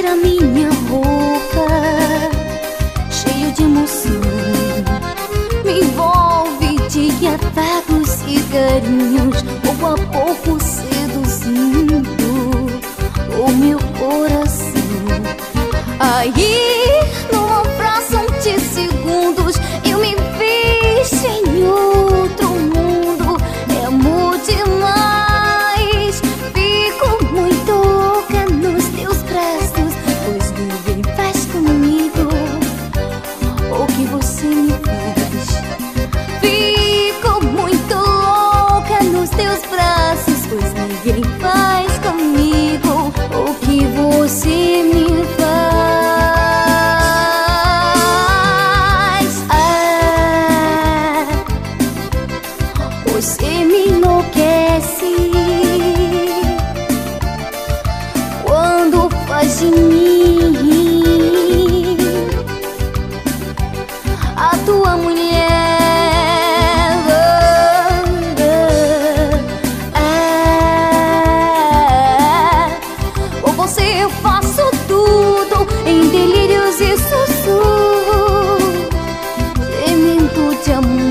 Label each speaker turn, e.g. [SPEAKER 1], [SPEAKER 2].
[SPEAKER 1] tira minha roupa, cheio de emoção, me envolve de afagos e carinhos, pouco a pouco seduzindo o meu coração. Aí, numa fração de segundos, eu me vejo em outro mundo. É amor demais, fico muito louca nos teus braços, pois ninguém faz comigo o que você me faz. Fico muito louca nos teus braços, pois ninguém faz comigo o que você me faz. Você me enlouquece quando faz de mim a tua mulher. Por você eu faço tudo em delírios e sussurros, gemendo de amor.